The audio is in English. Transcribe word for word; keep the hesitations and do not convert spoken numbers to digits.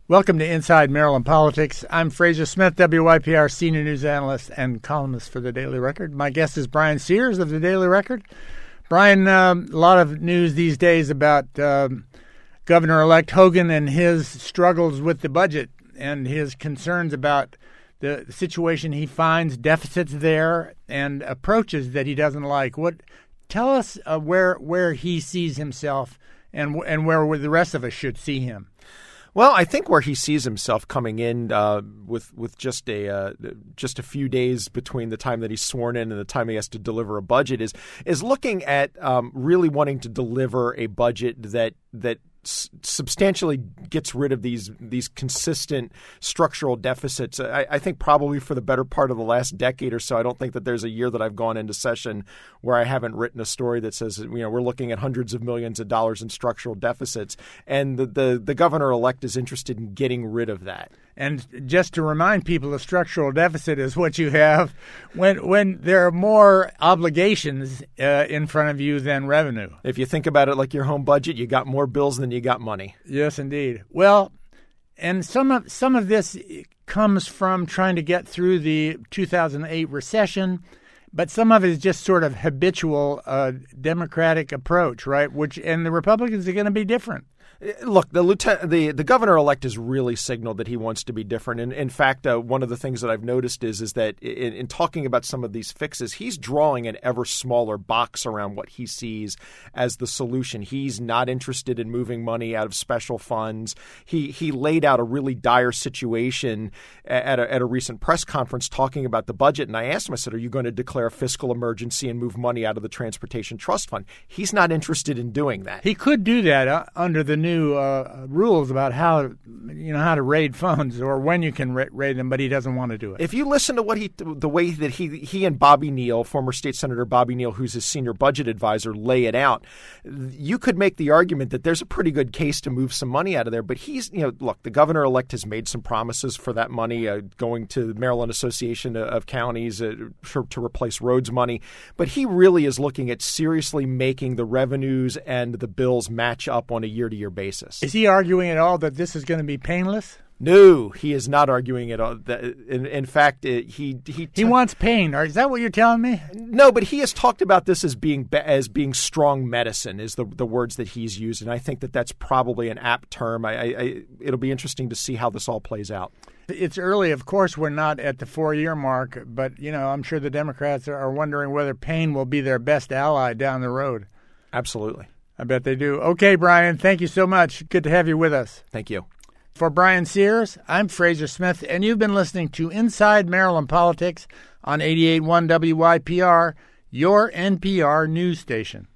Welcome to Inside Maryland Politics. I'm Fraser Smith, W Y P R senior news analyst and columnist for the Daily Record. My guest is Brian Sears of the Daily Record. Brian, um, a lot of news these days about um, Governor-elect Hogan and his struggles with the budget and his concerns about the situation he finds, deficits there, and approaches that he doesn't like. What? Tell us uh, where where he sees himself and and where the rest of us should see him. Well, I think where he sees himself coming in uh, with with just a uh, just a few days between the time that he's sworn in and the time he has to deliver a budget is is looking at um, really wanting to deliver a budget that that s- substantially gets rid of these these consistent structural deficits. I, I think probably for the better part of the last decade or so, I don't think that there's a year that I've gone into session where I haven't written a story that says, you know, we're looking at hundreds of millions of dollars in structural deficits. And the, the, the governor-elect is interested in getting rid of that. And just to remind people, a structural deficit is what you have when when there are more obligations uh, in front of you than revenue. If you think about it like your home budget, you got more bills than you got money. Yes, indeed. Well, and some of some of this comes from trying to get through the two thousand eight recession, but some of it is just sort of habitual uh, Democratic approach, right? Which and the Republicans are going to be different. Look, the lieutenant, the, the governor-elect has really signaled that he wants to be different. And in fact, uh, one of the things that I've noticed is is that in, in talking about some of these fixes, he's drawing an ever smaller box around what he sees as the solution. He's not interested in moving money out of special funds. He he laid out a really dire situation at a, at a recent press conference talking about the budget. And I asked him, I said, are you going to declare a fiscal emergency and move money out of the Transportation Trust Fund? He's not interested in doing that. He could do that uh, under the new uh, rules about how you know how to raid funds or when you can ra- raid them, but he doesn't want to do it. If you listen to what he, the way that he he and Bobby Neal, former State Senator Bobby Neal, who's his senior budget advisor, lay it out, you could make the argument that there's a pretty good case to move some money out of there. But he's, you know, look, the governor-elect has made some promises for that money, uh, going to the Maryland Association of Counties uh, to replace roads money. But he really is looking at seriously making the revenues and the bills match up on a year-to-year basis. Is he arguing at all that this is going to be painless? No, he is not arguing at all. In, in fact, he he t- he wants pain. Is that what you're telling me? No, but he has talked about this as being as being strong medicine is the the words that he's used, and I think that that's probably an apt term. I, I it'll be interesting to see how this all plays out. It's early, of course. We're not at the four-year mark, but you know, I'm sure the Democrats are wondering whether pain will be their best ally down the road. Absolutely. I bet they do. Okay, Brian, thank you so much. Good to have you with us. Thank you. For Brian Sears, I'm Fraser Smith, and you've been listening to Inside Maryland Politics on eighty-eight point one W Y P R, your N P R news station.